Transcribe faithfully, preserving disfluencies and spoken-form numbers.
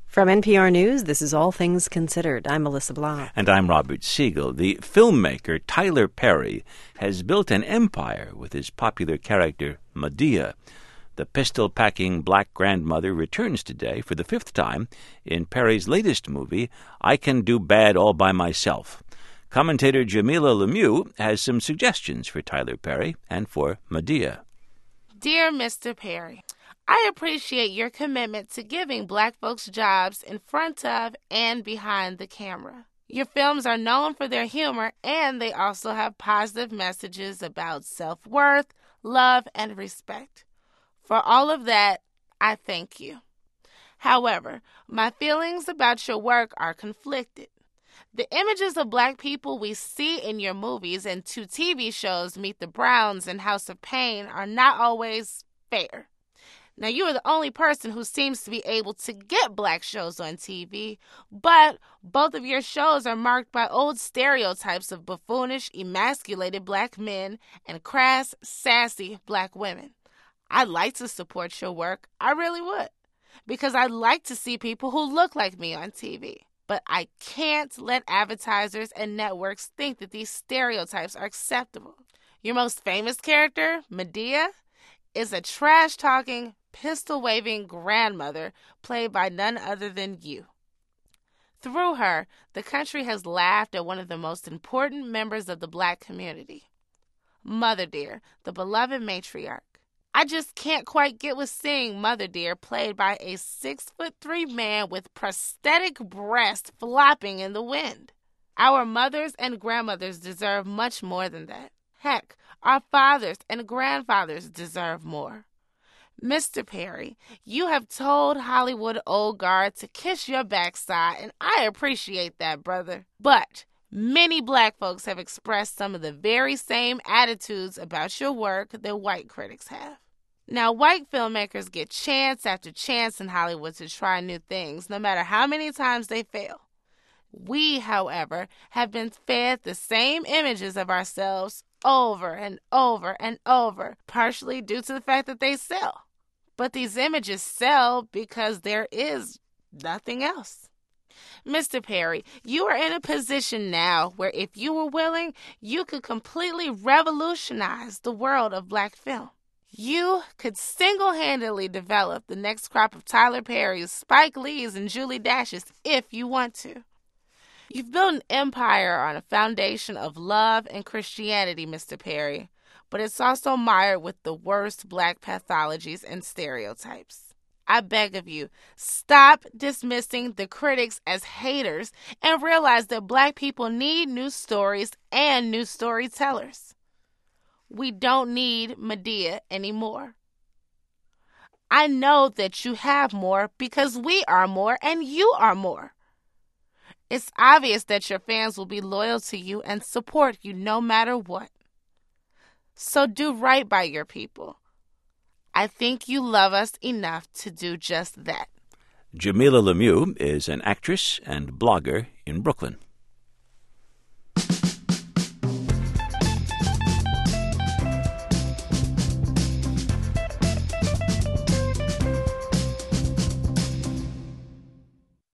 From N P R News, this is All Things Considered. I'm Melissa Blanc. And I'm Robert Siegel. The filmmaker Tyler Perry has built an empire with his popular character Madea. The pistol-packing black grandmother returns today for the fifth time in Perry's latest movie, I Can Do Bad All By Myself. Commentator Jamilah Lemieux has some suggestions for Tyler Perry and for Madea. Dear Mister Perry, I appreciate your commitment to giving black folks jobs in front of and behind the camera. Your films are known for their humor, and they also have positive messages about self-worth, love, and respect. For all of that, I thank you. However, my feelings about your work are conflicted. The images of black people we see in your movies and two T V shows, Meet the Browns and House of Pain, are not always fair. Now, you are the only person who seems to be able to get black shows on T V, but both of your shows are marked by old stereotypes of buffoonish, emasculated black men and crass, sassy black women. I'd like to support your work. I really would, because I'd like to see people who look like me on T V. But I can't let advertisers and networks think that these stereotypes are acceptable. Your most famous character, Madea, is a trash-talking, pistol-waving grandmother played by none other than you. Through her, the country has laughed at one of the most important members of the black community, Mother Dear, the beloved matriarch. I just can't quite get with seeing Mother Dear played by a six-foot-three man with prosthetic breasts flopping in the wind. Our mothers and grandmothers deserve much more than that. Heck, our fathers and grandfathers deserve more. Mister Perry, you have told Hollywood old guard to kiss your backside, and I appreciate that, brother. But many black folks have expressed some of the very same attitudes about your work that white critics have. Now, white filmmakers get chance after chance in Hollywood to try new things, no matter how many times they fail. We, however, have been fed the same images of ourselves over and over and over, partially due to the fact that they sell. But these images sell because there is nothing else. Mister Perry, you are in a position now where if you were willing, you could completely revolutionize the world of black film. You could single-handedly develop the next crop of Tyler Perry's, Spike Lee's, and Julie Dash's if you want to. You've built an empire on a foundation of love and Christianity, Mister Perry, but it's also mired with the worst black pathologies and stereotypes. I beg of you, stop dismissing the critics as haters and realize that black people need new stories and new storytellers. We don't need Madea anymore. I know that you have more because we are more and you are more. It's obvious that your fans will be loyal to you and support you no matter what. So do right by your people. I think you love us enough to do just that. Jamilah Lemieux is an actress and blogger in Brooklyn.